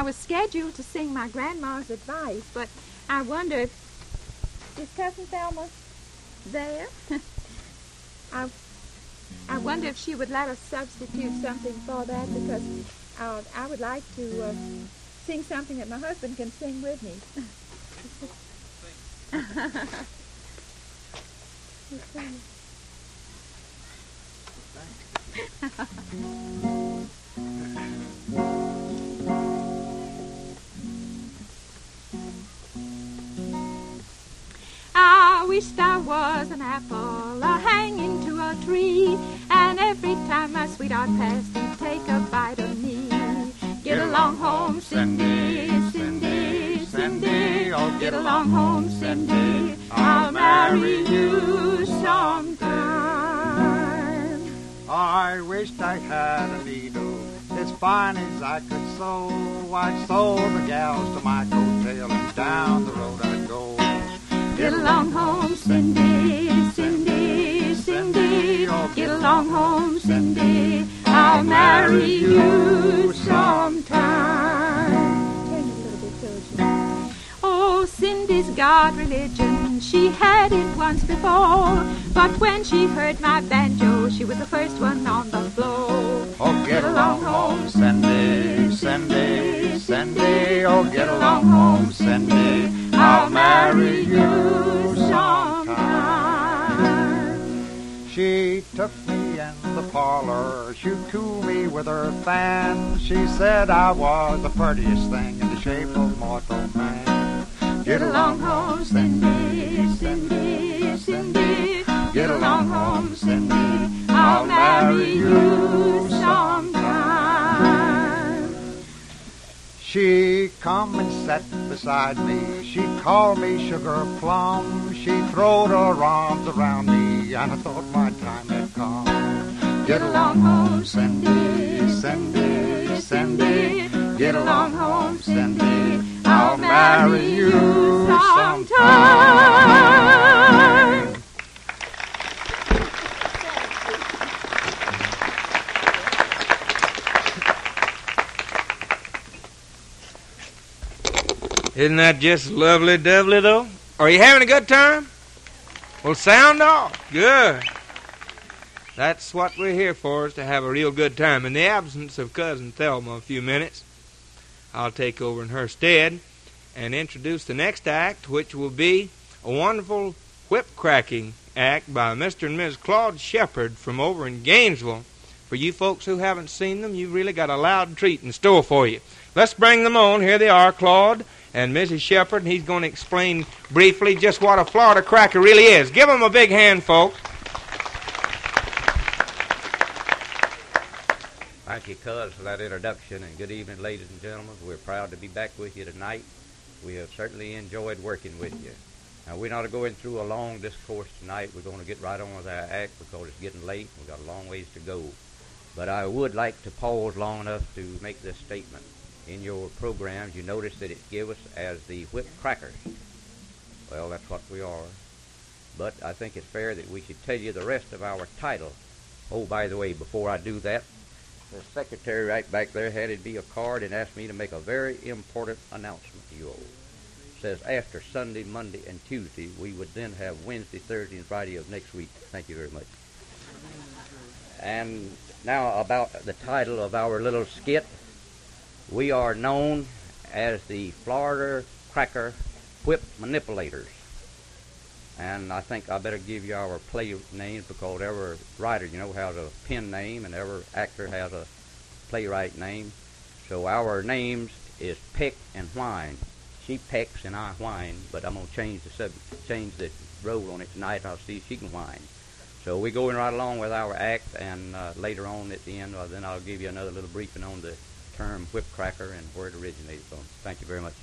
was scheduled to sing my grandma's advice, but I wondered, is Cousin Thelma there? I wonder if she would let us substitute something for that, because I would like to sing something that my husband can sing with me. I wished I was an apple hanging to a tree, and every time my sweetheart passed, he'd take a bite of me. Get along home, Cindy, Cindy, Cindy. Oh, get along home, Cindy. I'll marry you sometime. I wished I had a needle as fine as I could sew. I'd sew the gals to my coattail, and down the road I'd go. Get along home, Cindy, Cindy, Cindy. Oh, get along home, Cindy. I'll marry you sometime. Oh, Cindy's got religion. She had it once before, but when she heard my banjo, she was the first one on the floor. Oh, get along home, Cindy, Cindy, Cindy. Oh, get along home, Cindy. I'll marry you sometime. She took me in the parlor, she cooed me with her fan. She said I was the prettiest thing in the shape of mortal man. Get along home, Cindy, Cindy, Cindy. Get along home, Cindy. I'll marry you sometime. She come and sat beside me. She called me Sugar Plum. She throwed her arms around me, and I thought my time had come. Get along home, Cindy, Cindy, Cindy. Get along home, Cindy. I'll marry you sometime. Isn't that just lovely dovely, though? Are you having a good time? Well, sound off. Good. That's what we're here for, is to have a real good time. In the absence of Cousin Thelma a few minutes, I'll take over in her stead and introduce the next act, which will be a wonderful whip-cracking act by Mr. and Ms. Claude Shepard from over in Gainesville. For you folks who haven't seen them, you've really got a loud treat in store for you. Let's bring them on. Here they are, Claude and Mrs. Shepard, and he's going to explain briefly just what a Florida cracker really is. Give them a big hand, folks. Thank you, Cuz, for that introduction, and good evening, ladies and gentlemen. We're proud to be back with you tonight. We have certainly enjoyed working with you. Now, we're not going through a long discourse tonight. We're going to get right on with our act because it's getting late. We've got a long ways to go. But I would like to pause long enough to make this statement. In your programs, you notice that it gives us as the Whip Crackers. Well, that's what we are. But I think it's fair that we should tell you the rest of our title. Oh, by the way, before I do that, the secretary right back there handed me a card and asked me to make a very important announcement to you all. It says after Sunday, Monday, and Tuesday, we would then have Wednesday, Thursday, and Friday of next week. Thank you very much. And now about the title of our little skit. We are known as the Florida Cracker Whip Manipulators. And I think I better give you our play names because every writer, you know, has a pen name and every actor has a playwright name. So our names is Peck and Whine. She pecks and I whine, but I'm going to change the role on it tonight. I'll see if she can whine. So we're going right along with our act, and later on at the end, then I'll give you another little briefing on the term whip cracker and where it originated from. Thank you very much.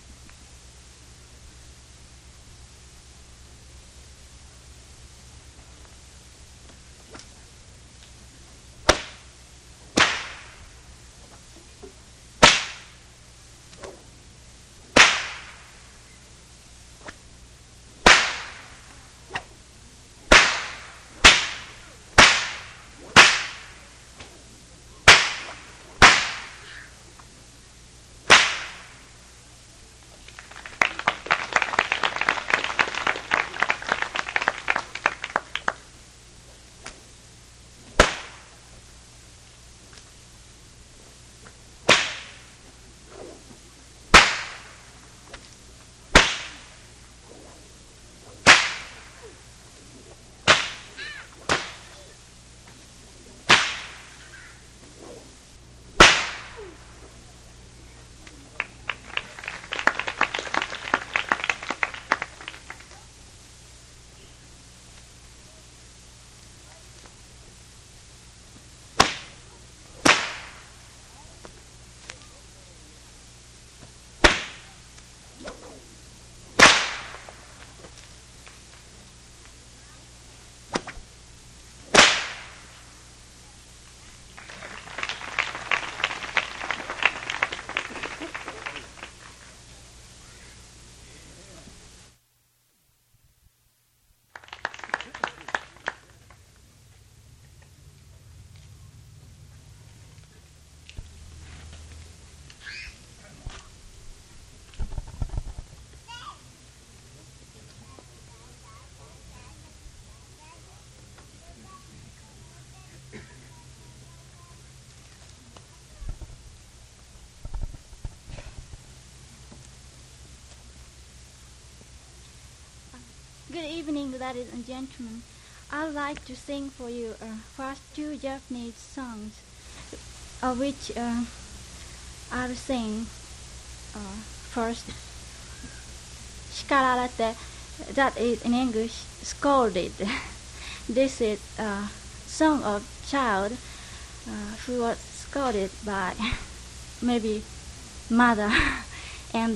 Good evening, ladies and gentlemen. I'd like to sing for you first two Japanese songs, of which I'll sing first, Shikararete, that is in English, scolded. This is a song of child who was scolded by maybe mother, and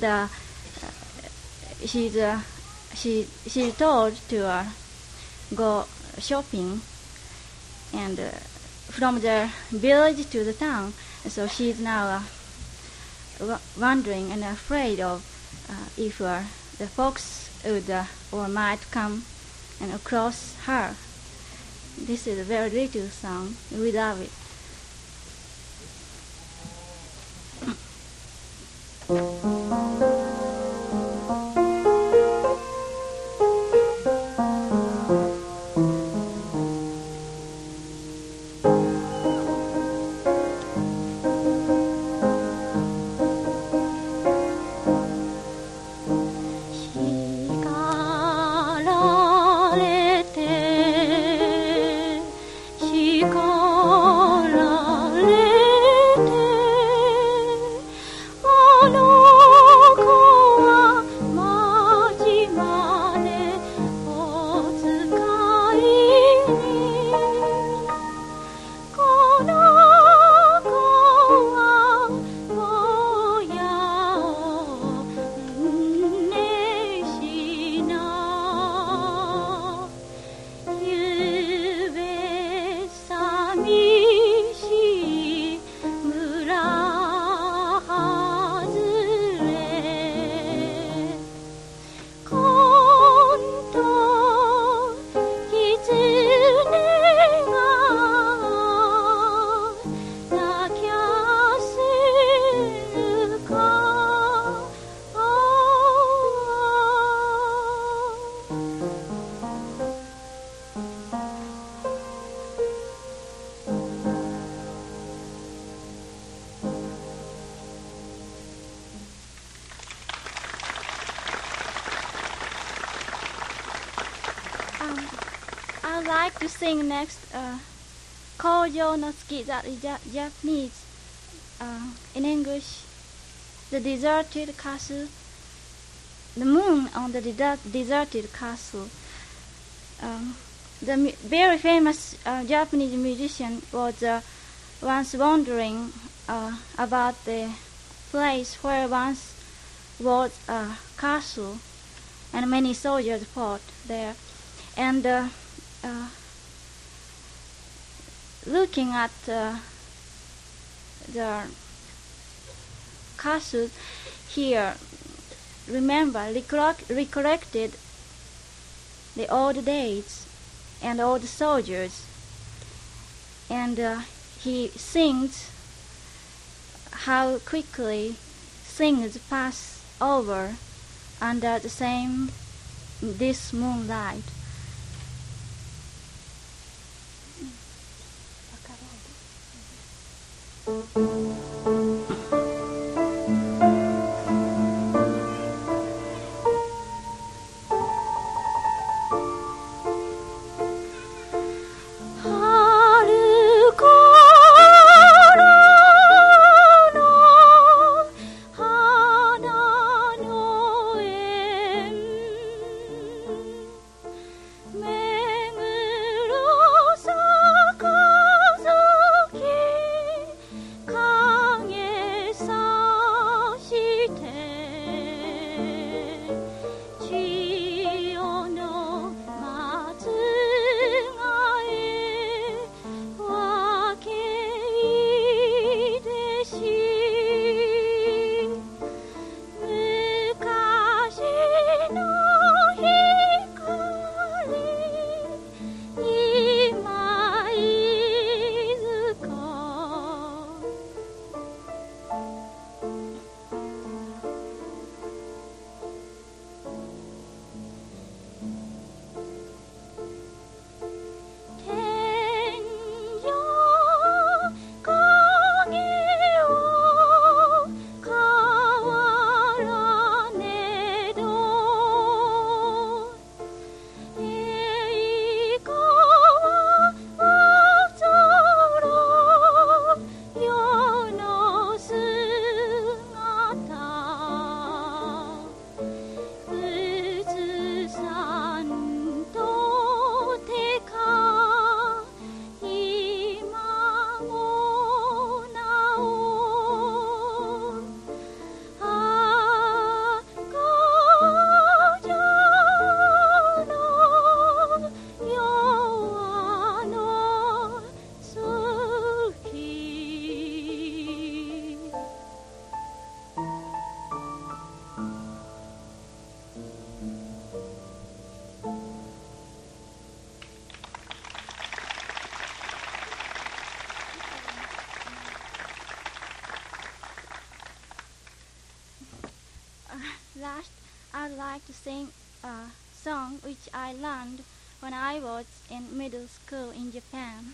she's told to go shopping, and from the village to the town. So she's now wondering and afraid of if the fox would or might come and cross her. This is a very little song. We love it. I'd like to sing next Kojo no Tsuki, that is Japanese. In English, The Deserted Castle. The moon on the deserted castle. The very famous Japanese musician was once wondering about the place where once was a castle, and many soldiers fought there. And looking at the castle here, recollected the old days and old soldiers, and he sings how quickly things pass over under this moonlight. Come last, I'd like to sing a song which I learned when I was in middle school in Japan.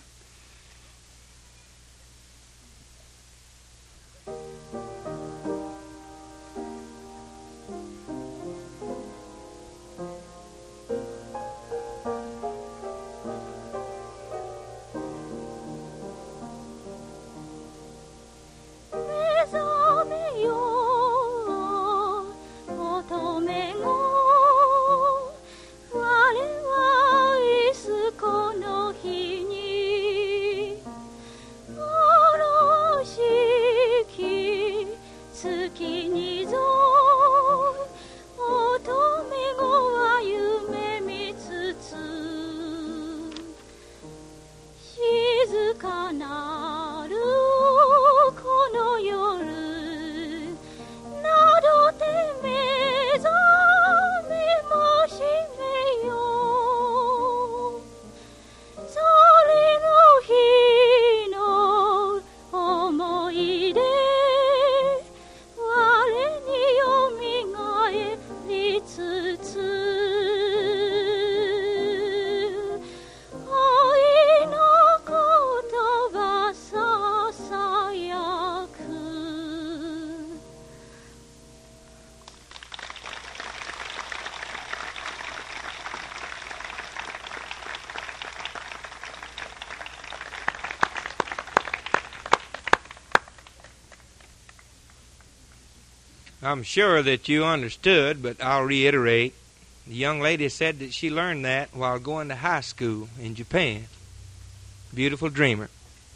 I'm sure that you understood, but I'll reiterate. The young lady said that she learned that while going to high school in Japan. Beautiful dreamer.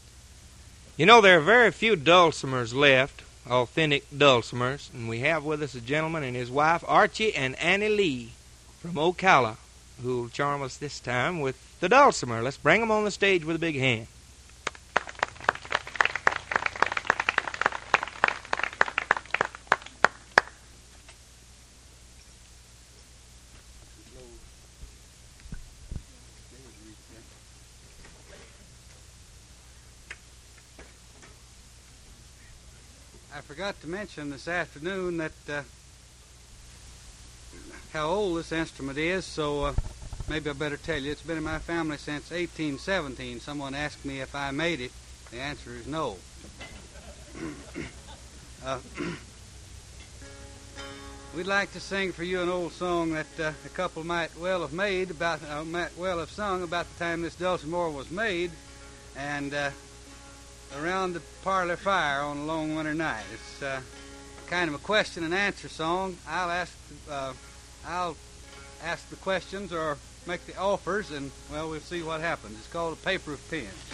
You know, there are very few dulcimers left, authentic dulcimers, and we have with us a gentleman and his wife, Archie and Annie Lee from Ocala, who will charm us this time with the dulcimer. Let's bring them on the stage with a big hand. I forgot to mention this afternoon that how old this instrument is, so maybe I better tell you. It's been in my family since 1817. Someone asked me if I made it. The answer is no. We'd like to sing for you an old song that a couple might well have made about, might well have sung about the time this dulcimer was made, and around the parlor fire on a long winter night. It's kind of a question and answer song. I'll ask the questions or make the offers, and well, we'll see what happens. It's called A Paper of Pins.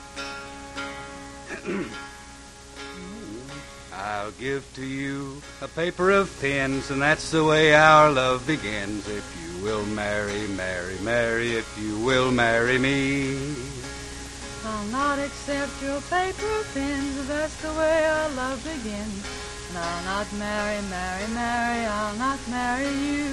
I'll give to you a paper of pins, and that's the way our love begins. If you will marry, marry, marry, if you will marry me. I'll not accept your paper of pins, that's the way our love begins. And I'll not marry, marry, marry, I'll not marry you.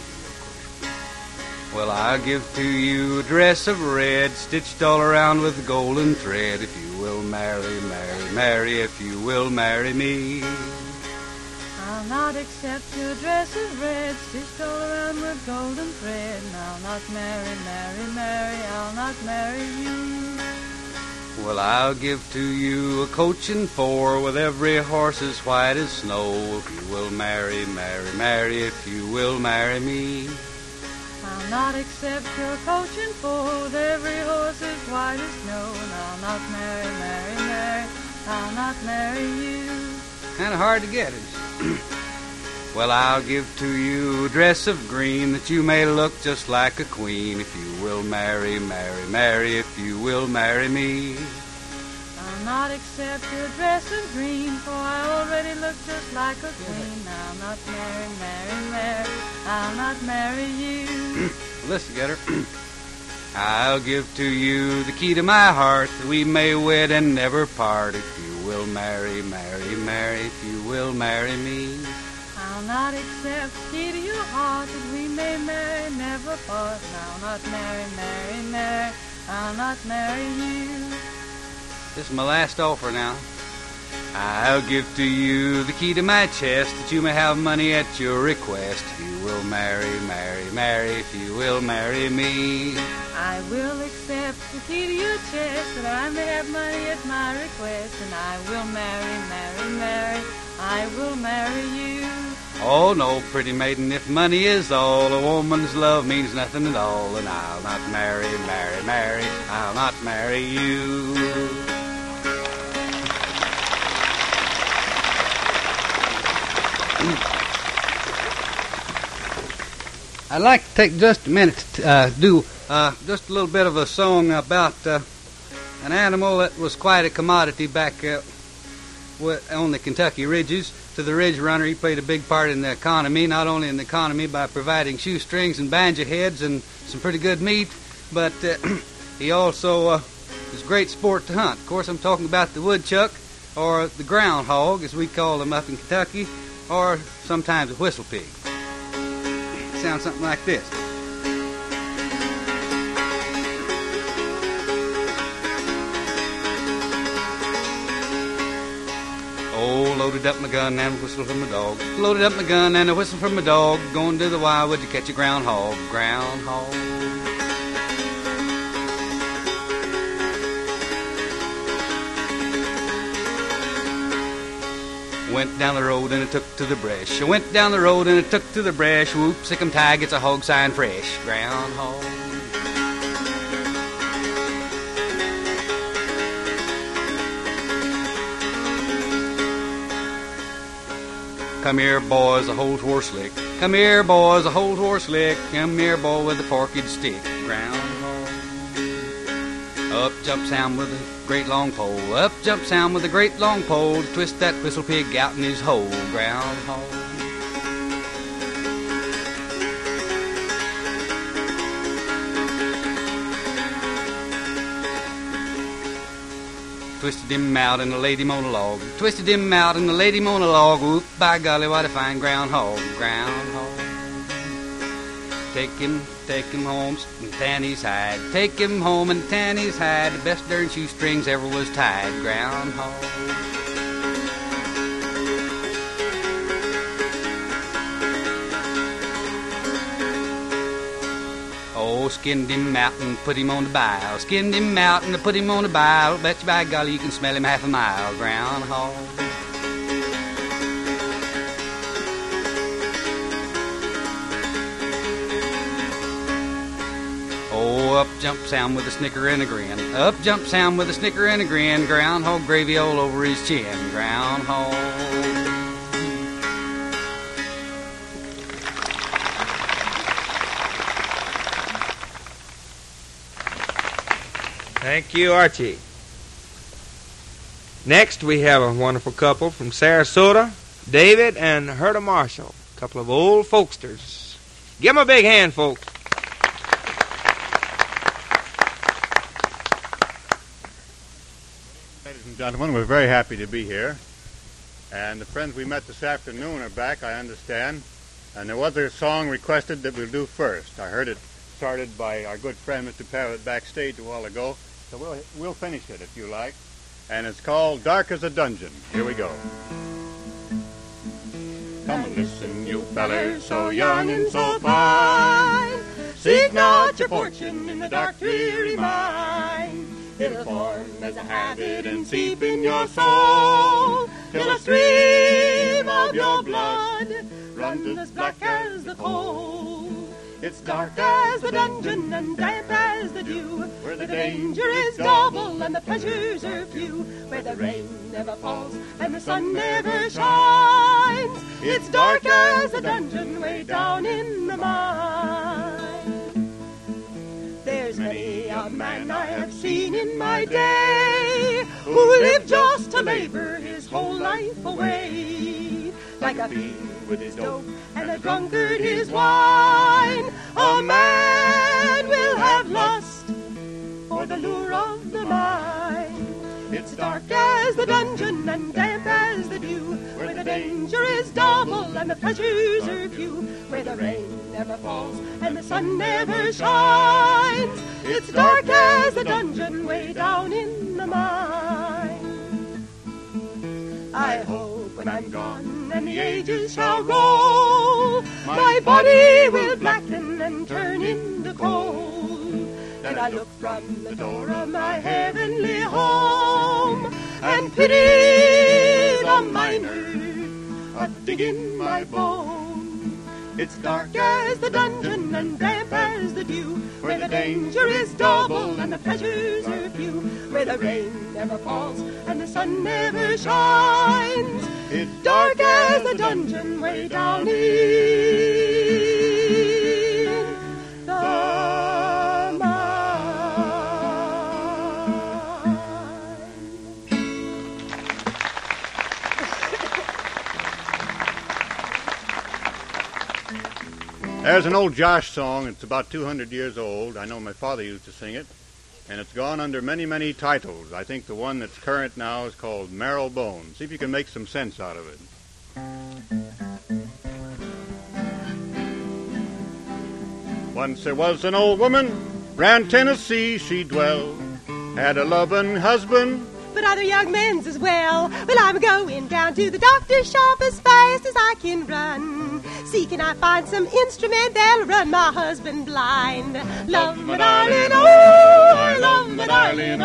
Well, I'll give to you a dress of red, stitched all around with golden thread. If you will marry, marry, marry, if you will marry me. I'll not accept your dress of red, stitched all around with golden thread. And I'll not marry, marry, marry, I'll not marry you. Well, I'll give to you a coach and four with every horse as white as snow. If you will marry, marry, marry, if you will marry me. I'll not accept your coach and four with every horse as white as snow. And I'll not marry, marry, marry, I'll not marry you. Kind of hard to get it. Well, I'll give to you a dress of green that you may look just like a queen. If you will marry, marry, marry, if you will marry me. I'll not accept your dress of green, for I already look just like a queen. I'll not marry, marry, marry, I'll not marry you. Listen, get her. I'll give to you the key to my heart, that we may wed and never part. If you will marry, marry, marry, if you will marry me. I'll not accept the key to your heart, that we may marry, never part. And I'll not marry, marry, marry, I'll not marry you. This is my last offer now. I'll give to you the key to my chest, that you may have money at your request. If you will marry, marry, marry, if you will marry me. I will accept the key to your chest, that I may have money at my request, and I will marry, marry, marry, I will marry you. Oh no, pretty maiden, if money is all, a woman's love means nothing at all, and I'll not marry, marry, marry, I'll not marry you. I'd like to take just a minute to do just a little bit of a song about an animal that was quite a commodity back on the Kentucky ridges. To the ridge runner, he played a big part in the economy, not only in the economy by providing shoestrings and banjo heads and some pretty good meat, but he also was a great sport to hunt. Of course, I'm talking about the woodchuck, or the groundhog, as we call them up in Kentucky, or sometimes a whistle pig. It sounds something like this. Oh, loaded up my gun and a whistle from my dog. Loaded up my gun and a whistle from my dog. Going to the wildwood to catch a groundhog. Groundhog. Went down the road and it took to the brush. I went down the road and it took to the brush. Whoop, sick 'em tag, it's a hog sign fresh. Groundhog. Come here, boys, a whole horse lick. Come here, boys, a whole horse lick. Come here, boy, with a forked stick. Groundhog. Up jumps Sam with a great long pole. Up jumps Sam with a great long pole to twist that whistle pig out in his hole. Groundhog. Twisted him out and the laid him on a log. Twisted him out and the laid him on a log. Whoop, by golly, what a fine groundhog. Groundhog. Take him home and tan his hide. Take him home and tan his hide. The best darn shoestrings ever was tied. Groundhog. Oh, skinned him out and put him on the bile. Skinned him out and put him on the bile. Bet you by golly you can smell him half a mile. Groundhog. Oh, up jumped Sam with a snicker and a grin. Up jumped Sam with a snicker and a grin. Groundhog gravy all over his chin. Groundhog. Thank you, Archie. Next, we have a wonderful couple from Sarasota, David and Herta Marshall, a couple of old folksters. Give them a big hand, folks. Ladies and gentlemen, we're very happy to be here. And the friends we met this afternoon are back, I understand. And there was a song requested that we'll do first. I heard it started by our good friend Mr. Parrott backstage a while ago. So we'll finish it if you like. And it's called Dark as a Dungeon. Here we go. Come and listen, you fellers, so young and so fine. Seek not your fortune in the dark, dreary mine. It'll form as a habit and seep in your soul, till a stream of your blood runs as black as the coal. It's dark as the dungeon and damp as the dew, where the danger is double and the pleasures are few, where the rain never falls and the sun never shines. It's dark as the dungeon way down in the mine. There's many a man I have seen in my day who lived just to labor his whole life away, like a fiend with his dope and a drunkard his wine. A man will have lust for the lure of the mine. It's dark as the dungeon and damp as the dew, where the danger is double and the pleasures are few, where the rain never falls and the sun never shines. It's dark as the dungeon way down in the mine. I hope when I'm gone and the ages shall roll, my body will blacken and turn into coal. Then I look from the door of my heavenly home and pity the miner a digging my bone. It's dark as the dungeon and damp as the dew, where the danger is double and the pleasures are few, where the rain never falls and the sun never shines. It's dark as the dungeon way down in the mine. There's an old Josh song. It's about 200 years old. I know my father used to sing it, and it's gone under many, many titles. I think the one that's current now is called Marrow Bone. See if you can make some sense out of it. Once there was an old woman, round Tennessee she dwelled, had a loving husband, but other young men's as well. Well, I'm going down to the doctor's shop as fast as I can run. See, can I find some instrument that'll run my husband blind? Love my darling, oh, I love my darling,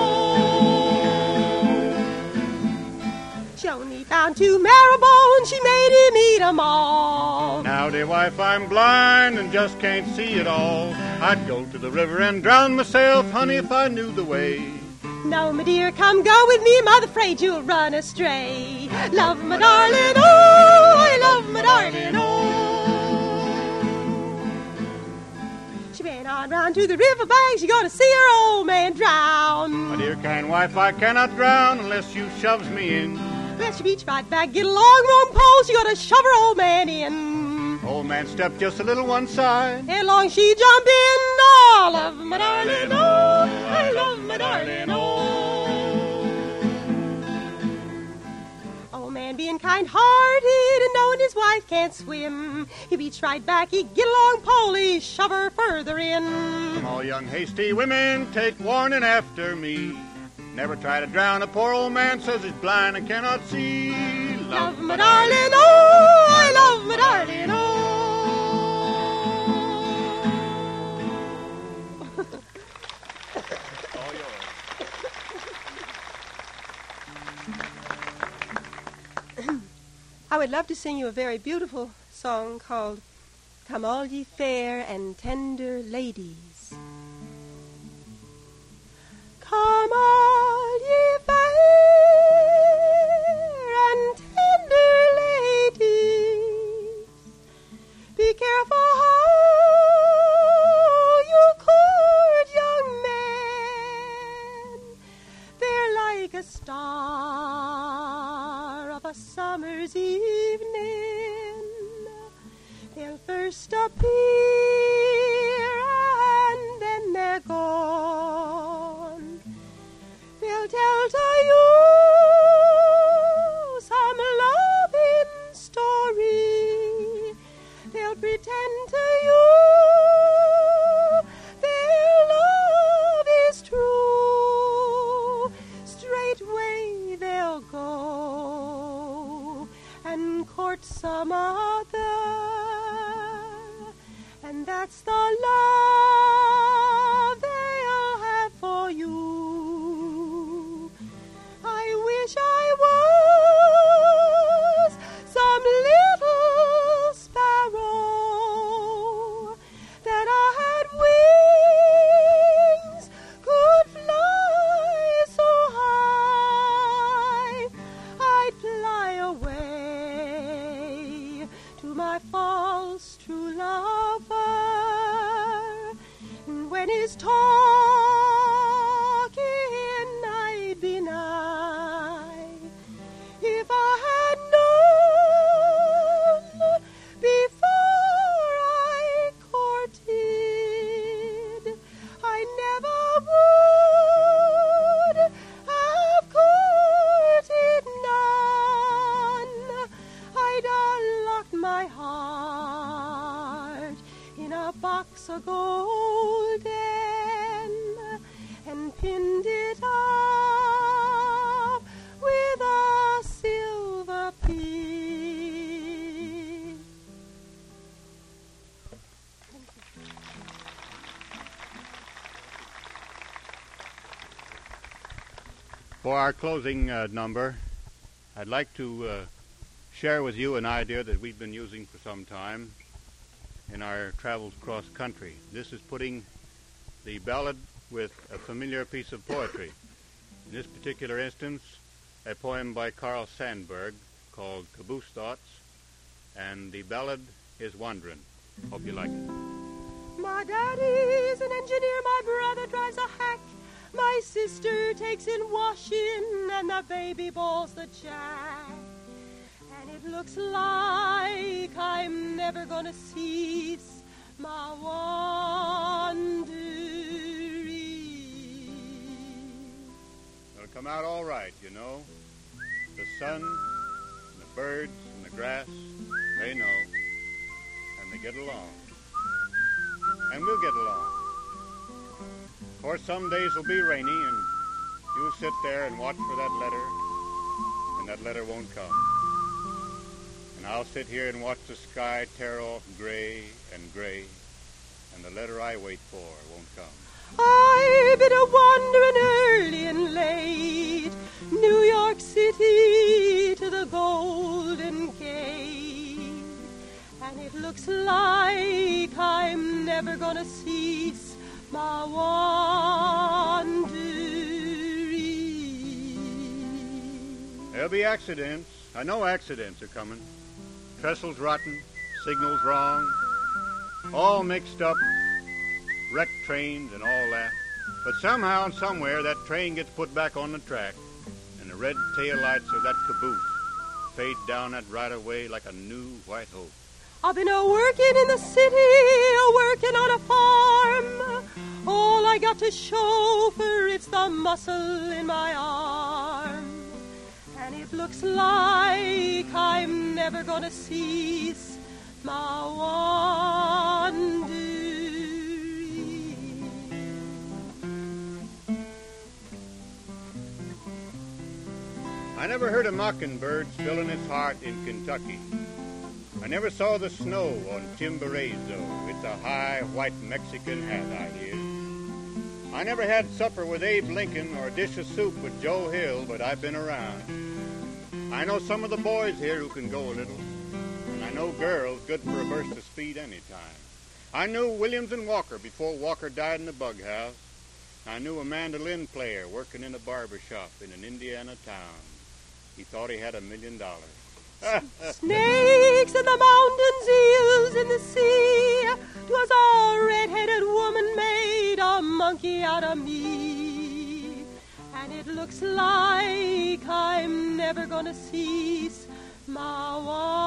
oh. She only found 2 marrow bones, she made him eat 'em all. Now, dear wife, I'm blind and just can't see it all. I'd go to the river and drown myself, honey, if I knew the way. No, my dear, come go with me, mother, afraid you'll run astray. Love my darling, oh, I love my darling, oh. She ran on round to the river bank, she gonna see her old man drown. My dear kind wife, I cannot drown unless you shoves me in. Well, she reached right back, get a long, long pole, she gonna shove her old man in. Old man stepped just a little one side. Headlong she jumped in, oh, love my darling, oh, I love my darling, oh. Old man being kind-hearted and knowing his wife can't swim, he reached right back, he get a long pole, he shove her further in. Come all young hasty women, take warning after me. Never try to drown a poor old man, says he's blind and cannot see. Love my darling, oh, I love my darling, oh. I would love to sing you a very beautiful song called Come All Ye Fair and Tender Ladies. Come all ye fair and tender ladies, be careful how you court young men. They're like a star of a summer's evening. They'll first appear and then they're gone. They'll tell to you some loving story. They'll pretend to you their love is true. Straightway they'll go and court some other, and that's the love they'll have for you. I wish I was some little sparrow that I had wings, could fly so high, I'd fly away For our closing number, I'd like to share with you an idea that we've been using for some time in our travels cross country. This is putting the ballad with a familiar piece of poetry. In this particular instance, a poem by Carl Sandburg called Caboose Thoughts, and the ballad is Wandering. Hope you like it. My daddy's an engineer, my brother drives a hack, my sister takes in washing, and the baby bawls the jack. And it looks like I'm never gonna cease my wandering. It'll come out all right, you know. The sun, and the birds, and the grass, they know, and they get along. And we'll get along. Of course, some days will be rainy, and you'll sit there and watch for that letter, and that letter won't come. And I'll sit here and watch the sky tear off gray, and the letter I wait for won't come. I've been a-wandering early and late, New York City to the Golden Gate, and it looks like I'm never gonna cease my wandering. There'll be accidents. I know accidents are coming. Trestles rotten, signals wrong, all mixed up, wrecked trains and all that. But somehow and somewhere that train gets put back on the track, and the red taillights of that caboose fade down that right-of-way like a new white hope. I've been a-working in the city, a-working on a farm. All I got to show for it's the muscle in my arm. And it looks like I'm never gonna cease my wandering. I never heard a mockingbird spilling its heart in Kentucky. I never saw the snow on Chimborazo. It's a high white Mexican hat, I hear. I never had supper with Abe Lincoln or a dish of soup with Joe Hill, but I've been around. I know some of the boys here who can go a little, and I know girls good for a burst of speed any time. I knew Williams and Walker before Walker died in the bug house. I knew a mandolin player working in a barber shop in an Indiana town. He thought he had $1 million. Snakes in the mountains, eels in the sea. 'Twas a red-headed woman made a monkey out of me. And it looks like I'm never gonna cease my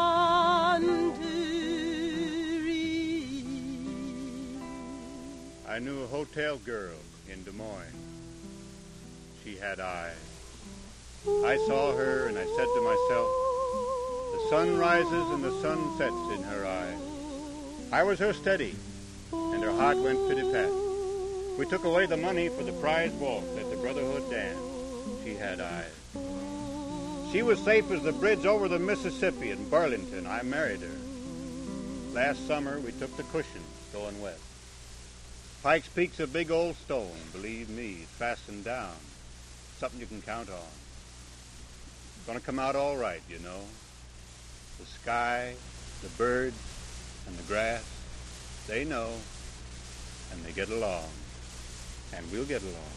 wandering. I knew a hotel girl in Des Moines. She had eyes. I saw her and I said to myself, the sun rises and the sun sets in her eyes. I was her steady, and her heart went pity-pat. We took away the money for the prize waltz at the Brotherhood dance. She had eyes. She was safe as the bridge over the Mississippi in Burlington. I married her. Last summer, we took the cushions going west. Pikes Peak's a big old stone, believe me, it's fastened down. Something you can count on. It's going to come out all right, you know. The sky, the birds, and the grass, they know, and they get along. And we'll get along.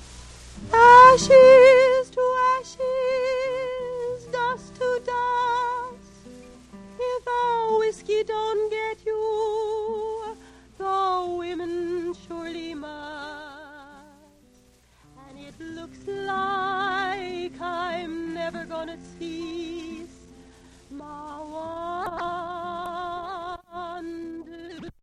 Ashes to ashes, dust to dust. If the whiskey don't get you, the women surely must. And it looks like I'm never gonna see